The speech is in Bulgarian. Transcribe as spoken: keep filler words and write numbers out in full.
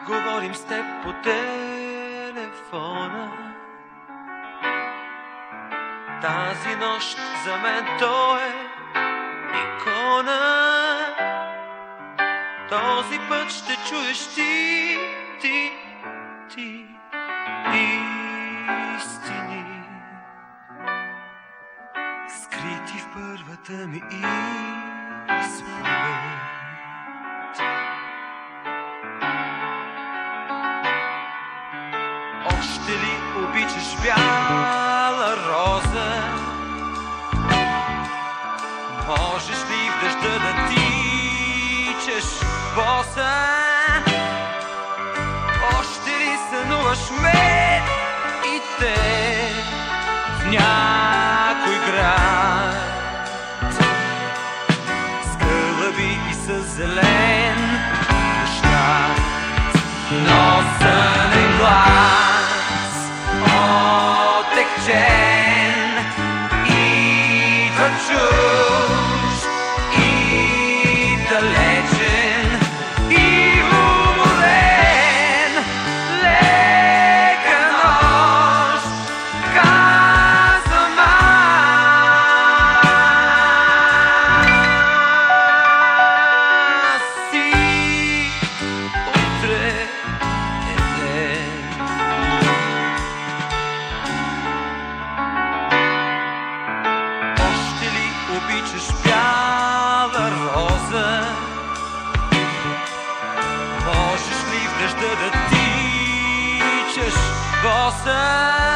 Говорим с теб по телефона. Тази нощ за мен то е икона. Този път ще чуеш ти, ти, ти истини, скрити в първата ми изповед. Още ли обичаш бяла роза? Можеш ли в дъжда да тичаш боса? Още ли сънуваш мен и те в някой град? С гълъби и с зелен щат, но сънен глас отекчен идва чужд и далечен и уморен. Лека нощ, казвам аз си, утре е ден. Още ли обичаш бяла роза? Можеш ли в дъжда да тичаш боса?